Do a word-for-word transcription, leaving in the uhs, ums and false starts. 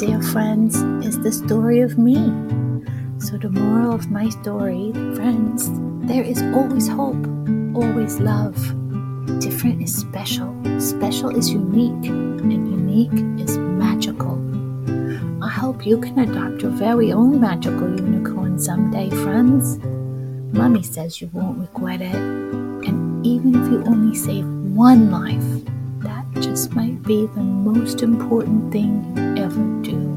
dear friends, is the story of me. So the moral of my story, friends, there is always hope, always love. Different is special, special is unique, and unique is magical. I hope you can adopt your very own magical unicorn someday, friends. Mommy says you won't regret it, and even if you only save one life, that just might be the most important thing you ever do.